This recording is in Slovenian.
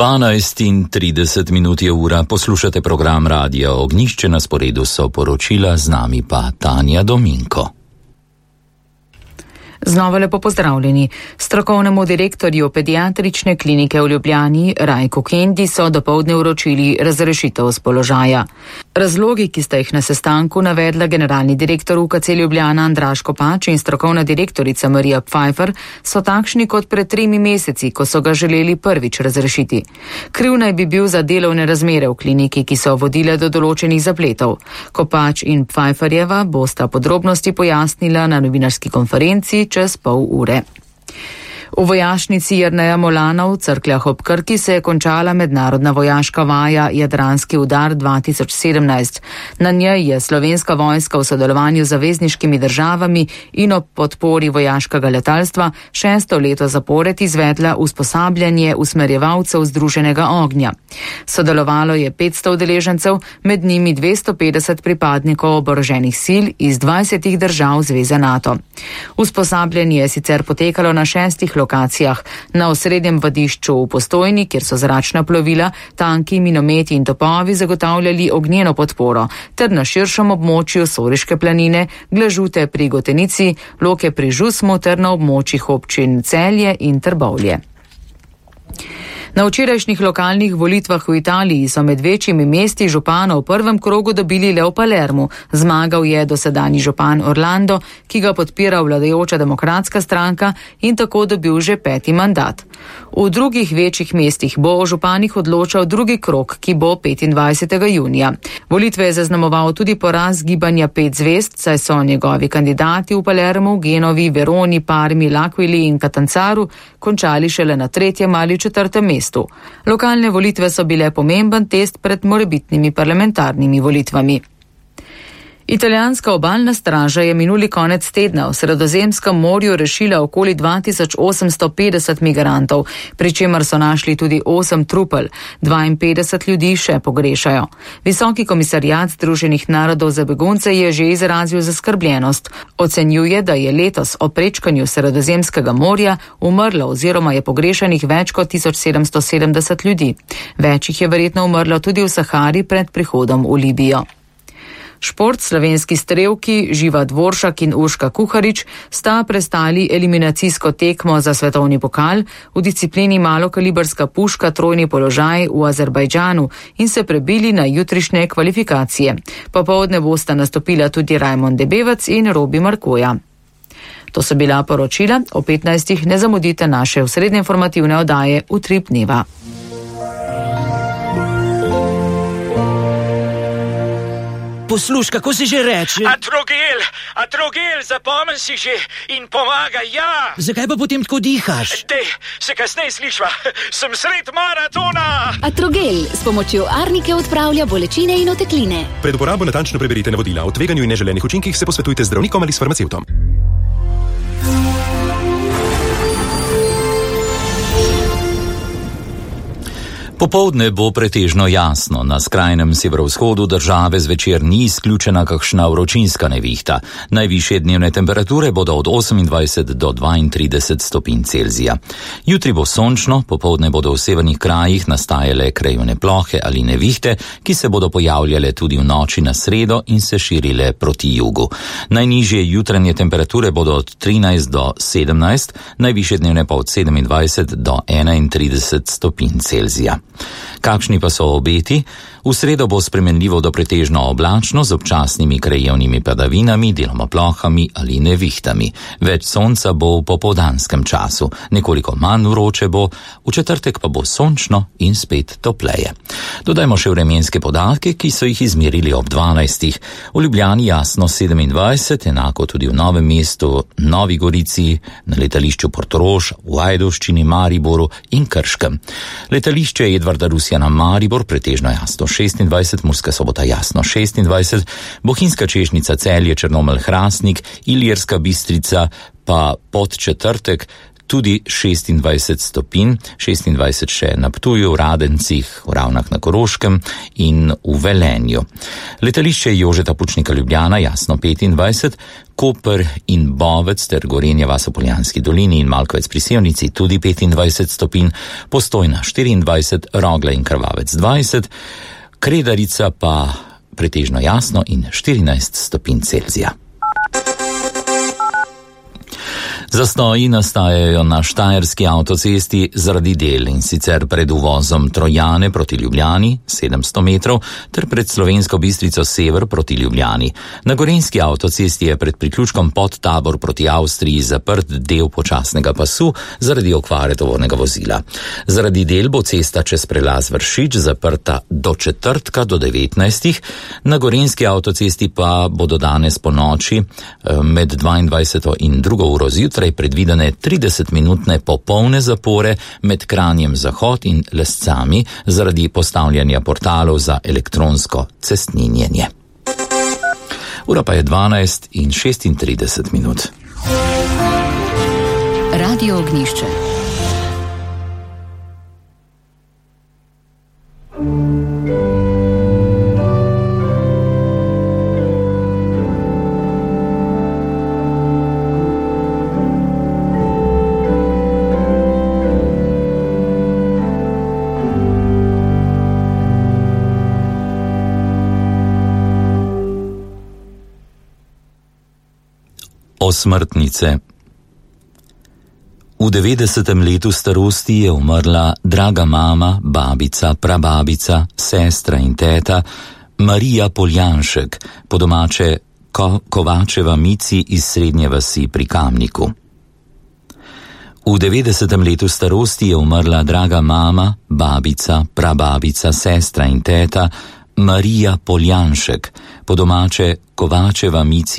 12:30 je ura, poslušate program Radia Ognjišče, na sporedu so poročila, z nami pa Tanja Dominko. Znova lepo pozdravljeni. Strokovnemu direktorju pediatrične klinike v Ljubljani Rajku Kendi so dopoldne vročili razrešitev z položaja. Razlogi, ki sta jih na sestanku navedla generalni direktor UKC Ljubljana Andraž Kopač in strokovna direktorica Marija Pfeiffer, so takšni kot pred 3 meseci, ko so ga želeli prvič razrešiti. Kriv naj bi bil za delovne razmere v kliniki, ki so vodile do določenih zapletov. Kopač in Pfeifferjeva bosta podrobnosti pojasnila na novinarski konferenci čez pol ure. V vojašnici Jerneja Molana v Cerkljah ob Krki se je končala mednarodna vojaška vaja Jadranski udar 2017. Na njej je slovenska vojska v sodelovanju z zavezniškimi državami in ob podpori vojaškega letalstva 6. leto zapored izvedla usposabljanje usmerjevalcev združenega ognja. Sodelovalo je 500 udeležencev, med njimi 250 pripadnikov oboroženih sil iz 20 držav Zveze NATO. Usposabljanje je sicer potekalo na 6 lokacijah, na osrednjem vadišču v Postojni, kjer so zračna plovila, tanki, minometi in topovi zagotavljali ognjeno podporo, ter na širšem območju Soriške planine, Glažute pri Gotenici, Loke pri Žusmu ter na območjih občin Celje in Trbovlje. Na včerajšnjih lokalnih volitvah v Italiji so med večjimi mesti župana v prvem krogu dobili le v Palermu. Zmagal je dosedanji župan Orlando, ki ga podpira vladajoča demokratska stranka in tako dobil že 5. mandat. V drugih večjih mestih bo o županih odločal drugi krog, ki bo 25. junija. Volitve je zaznamoval tudi poraz gibanja 5 zvezd, saj so njegovi kandidati v Palermu, Genovi, Veroni, Parmi, L'Aquili in Catanzaru končali šele na 3. ali 4. mestu. Lokalne volitve so bile pomemben test pred morebitnimi parlamentarnimi volitvami. Italijanska obalna straža je minuli konec tedna v Sredozemskem morju rešila okoli 2850 migrantov, pri čemer so našli tudi 8 trupel, 52 ljudi še pogrešajo. Visoki komisariat Združenih narodov za begunce je že izrazil zaskrbljenost. Ocenjuje, da je letos ob prečkanju Sredozemskega morja umrlo oziroma je pogrešanih več kot 1770 ljudi. Več jih je verjetno umrlo tudi v Sahari pred prihodom v Libijo. Šport, slovenski strelki Živa Dvoršak in Urška Kuharič sta prestali eliminacijsko tekmo za svetovni pokal v disciplini malokalibrska puška trojni položaj v Azerbajdžanu in se prebili na jutrišnje kvalifikacije. Popoldne bosta nastopila tudi Rajmond Debevec in Robi Markoja. To so bila poročila, o 15. ne zamudite naše osrednje informativne oddaje Utrip dneva. Posluš, kako si že reče? Atrogel, zapomni si že in pomaga, ja. Zakaj pa potem tako dihaš? Dej, se kasneje slišva, sem sred maratona. Atrogel s pomočjo arnike odpravlja bolečine in otekline. Pred uporabo natančno preberite navodila. O tveganju in neželenih učinkih se posvetujte z zdravnikom ali s farmacevtom. Popoldne bo pretežno jasno. Na skrajnem severovzhodu države zvečer ni izključena kakšna vročinska nevihta. Najvišje dnevne temperature bodo od 28 do 32 stopinj Celzija. Jutri bo sončno, popoldne bodo v severnih krajih nastajale krajevne plohe ali nevihte, ki se bodo pojavljale tudi v noči na sredo in se širile proti jugu. Najnižje jutranje temperature bodo od 13 do 17, najvišje dnevne pa od 27 do 31 stopinj Celzija. Kakšni pa so obeti? V sredo bo spremenljivo do pretežno oblačno z občasnimi krajevnimi padavinami, deloma plohami ali nevihtami. Več sonca bo v popoldanskem času, nekoliko manj vroče bo, v četrtek pa bo sončno in spet topleje. Dodajmo še vremenske podatke, ki so jih izmerili ob 12. V Ljubljani jasno 27, enako tudi v Novem mestu, Novi Gorici, na letališču Portorož, v Ajdovščini, Mariboru in Krškem. Letališče Edvarda Rusjana Maribor pretežno jasno 26, Murska Sobota jasno 26, Bohinjska Češnjica Celje, Črnomelj Hrastnik, Ilirska Bistrica pa Podčetrtek tudi 26 stopinj, 26 še na Ptuju, v Radencih, v Ravnah na Koroškem in v Velenju. Letališče Jožeta Pučnika Ljubljana, jasno 25, Koper in Bovec ter Gorenja vas v Poljanski dolini in Malkovec pri Sevnici tudi 25 stopinj, Postojna 24, Rogle in Krvavec 20, Kredarica pa pretežno jasno in 14 stopinj Celzija. Zastoji nastajajo na Štajerski avtocesti zaradi del, in sicer pred uvozom Trojane proti Ljubljani 700 metrov ter pred Slovensko Bistrico sever proti Ljubljani. Na Gorenjski avtocesti je pred priključkom Podtabor proti Avstriji zaprt del počasnega pasu zaradi okvare tovornega vozila. Zaradi del bo cesta čez prelaz Vršič zaprta do četrtka do 19. Na Gorenjski avtocesti pa bodo danes po noči med 22. in 2. uro zjutraj predvidene 30-minutne popolne zapore med Kranjem Zahod in Lescami zaradi postavljanja portalov za elektronsko cestninjenje. Ura pa je 12 in 36 minut. Radio Ognjišče. Osmrtnice. V 90. letu starosti je umrla draga mama, babica, prababica, sestra in teta Marija Poljanšek, po domače Kovačeva Mici iz Srednje vasi pri Kamniku. V 90. letu starosti je umrla draga mama, babica, prababica, sestra in teta Marija Poljanšek, po domače Kovačeva Mici